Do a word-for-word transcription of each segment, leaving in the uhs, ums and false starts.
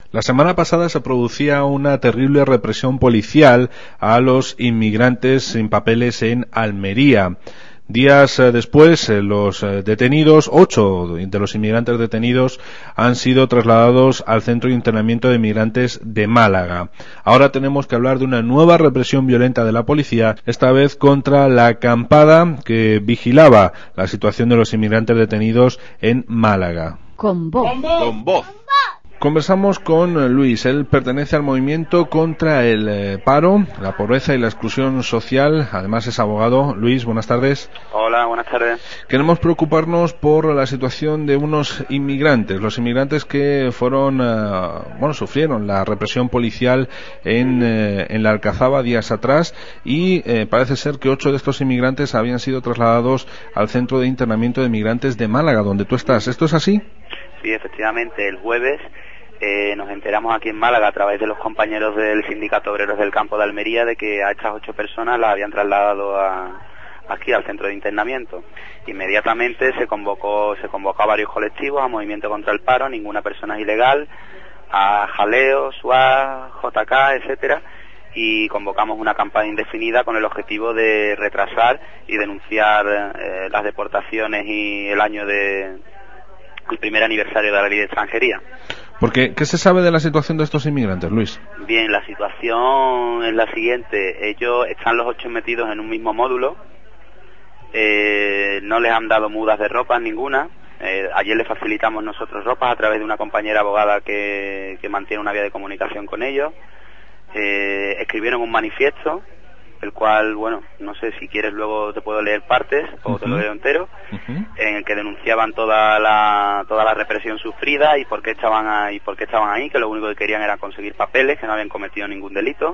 La semana pasada se producía una terrible represión policial a los inmigrantes sin papeles en Almería. Días eh, después, eh, los eh, detenidos, ocho de los inmigrantes detenidos, han sido trasladados al Centro de Internamiento de Inmigrantes de Málaga. Ahora tenemos que hablar de una nueva represión violenta de la policía, esta vez contra la acampada que vigilaba la situación de los inmigrantes detenidos en Málaga. Con voz. Con voz. Conversamos con Luis. Él pertenece al movimiento contra el eh, paro, la pobreza y la exclusión social. Además es abogado. Luis, buenas tardes. Hola, buenas tardes. Queremos preocuparnos por la situación de unos inmigrantes, los inmigrantes que fueron, uh, bueno, sufrieron la represión policial en, eh, en la Alcazaba días atrás y eh, parece ser que ocho de estos inmigrantes habían sido trasladados al Centro de Internamiento de Inmigrantes de Málaga, donde tú estás. ¿Esto es así? Sí, efectivamente. El jueves Eh, nos enteramos aquí en Málaga a través de los compañeros del Sindicato Obreros del Campo de Almería de que a estas ocho personas las habían trasladado a, aquí al centro de internamiento. Inmediatamente se convocó se convocó a varios colectivos, a Movimiento contra el Paro, Ninguna Persona es Ilegal, a Jaleo, S U A, J K, etcétera, y convocamos una campaña indefinida con el objetivo de retrasar y denunciar eh, las deportaciones y el año de el primer aniversario de la Ley de Extranjería. Porque, ¿qué se sabe de la situación de estos inmigrantes, Luis? Bien, la situación es la siguiente. Ellos están los ocho metidos en un mismo módulo. Eh, no les han dado mudas de ropa ninguna. Eh, ayer les facilitamos nosotros ropas a través de una compañera abogada que, que mantiene una vía de comunicación con ellos. Eh, escribieron un manifiesto, el cual, bueno, no sé si quieres luego te puedo leer partes o uh-huh. te lo leo entero, uh-huh. en el que denunciaban toda la toda la represión sufrida y por qué estaban ahí, por qué estaban ahí, que lo único que querían era conseguir papeles, que no habían cometido ningún delito.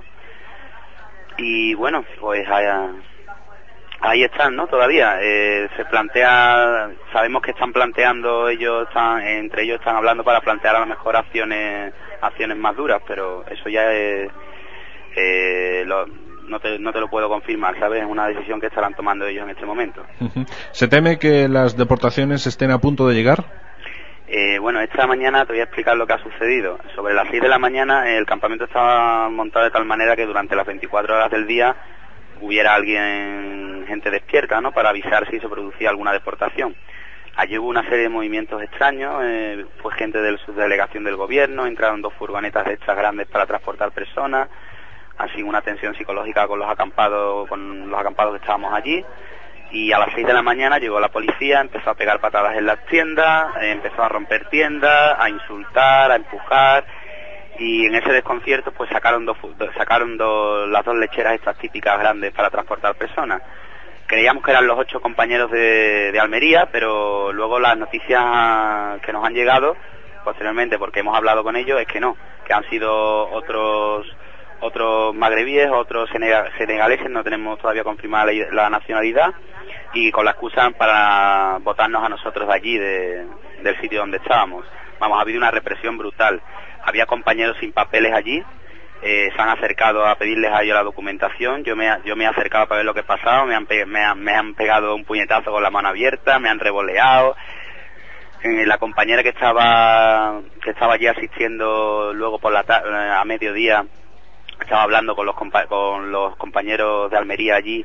Y bueno, pues allá, ahí están, ¿no? Todavía eh, se plantea, sabemos que están planteando ellos, están entre ellos están hablando para plantear a lo mejor acciones acciones más duras, pero eso ya es eh, lo No te, no te lo puedo confirmar, ¿sabes? Es una decisión que estarán tomando ellos en este momento. ¿Se teme que las deportaciones estén a punto de llegar? Eh, bueno, esta mañana te voy a explicar lo que ha sucedido. Sobre las seis de la mañana el campamento estaba montado de tal manera que durante las veinticuatro horas del día hubiera alguien, gente despierta, ¿no? Para avisar si se producía alguna deportación. Allí hubo una serie de movimientos extraños, eh, fue gente de la subdelegación del gobierno, entraron dos furgonetas de estas grandes para transportar personas, así una tensión psicológica con los acampados con los acampados que estábamos allí, y a las seis de la mañana llegó la policía, empezó a pegar patadas en las tiendas, eh, empezó a romper tiendas, a insultar, a empujar, y en ese desconcierto pues sacaron dos sacaron dos, las dos lecheras estas típicas grandes para transportar personas. Creíamos que eran los ocho compañeros de, de Almería, pero luego las noticias que nos han llegado posteriormente, porque hemos hablado con ellos, es que no, que han sido otros otros magrebíes, otros senegaleses, no tenemos todavía confirmada la, la nacionalidad, y con la excusa para votarnos a nosotros de allí, de, del sitio donde estábamos. Vamos, ha habido una represión brutal. Había compañeros sin papeles allí, eh, se han acercado a pedirles a ellos la documentación, yo me, yo me he acercado para ver lo que pasaba, me han, pe, me, han, me han pegado un puñetazo con la mano abierta, me han revoleado. Eh, la compañera que estaba que estaba allí asistiendo luego por la a mediodía, estaba hablando con los compa con los compañeros de Almería allí,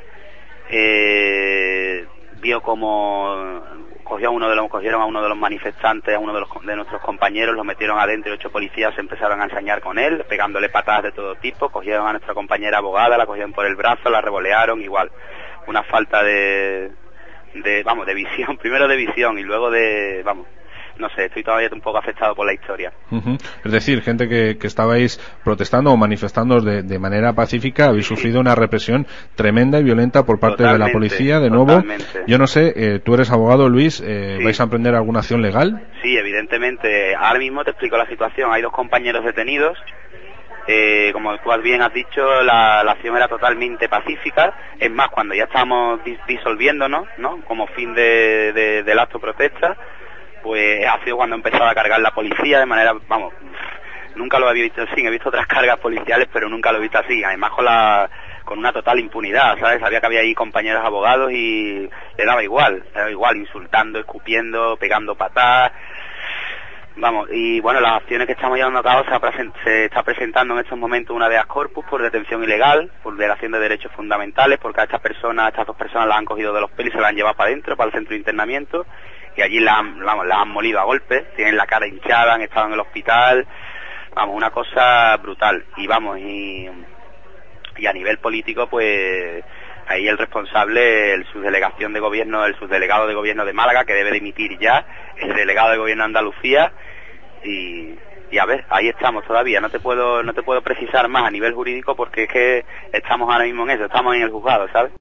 eh, vio como cogió a uno de los cogieron a uno de los manifestantes, a uno de los de nuestros compañeros, lo metieron adentro y ocho policías se empezaron a ensañar con él, pegándole patadas de todo tipo, cogieron a nuestra compañera abogada, la cogieron por el brazo, la revolearon, igual, una falta de de vamos de visión, primero de visión y luego de vamos no sé, estoy todavía un poco afectado por la historia. Uh-huh. Es decir, gente que, que estabais protestando o manifestando de, de manera pacífica, habéis sí. sufrido una represión tremenda y violenta por parte totalmente, de la policía, de nuevo. Totalmente. Yo no sé, eh, tú eres abogado, Luis, eh, sí. ¿vais a emprender alguna acción legal? Sí, evidentemente. Ahora mismo te explico la situación. Hay dos compañeros detenidos. Eh, como tú bien has dicho, la, la acción era totalmente pacífica. Es más, cuando ya estábamos dis disolviéndonos, ¿no? Como fin de, de, del acto protesta, pues ha sido cuando ha empezado a cargar la policía de manera, vamos, nunca lo había visto así, he visto otras cargas policiales, pero nunca lo he visto así, además con la con una total impunidad, ¿sabes? Sabía que había ahí compañeros abogados y le daba igual, le daba igual, insultando, escupiendo, pegando patadas, Vamos, y bueno, las acciones que estamos llevando a cabo se, presen- se está presentando en estos momentos una habeas corpus por detención ilegal, por violación de derechos fundamentales, porque a estas personas, a estas dos personas las han cogido de los pelos y se las han llevado para adentro, para el centro de internamiento, y allí las han, vamos, las han molido a golpes, tienen la cara hinchada, han estado en el hospital, vamos, una cosa brutal. Y vamos, y, y a nivel político, pues ahí el responsable, el subdelegación de gobierno, el subdelegado de gobierno de Málaga, que debe dimitir ya, el delegado de gobierno de Andalucía, y, y a ver, ahí estamos todavía. No te puedo no te puedo precisar más a nivel jurídico porque es que estamos ahora mismo en eso, estamos en el juzgado, ¿sabes?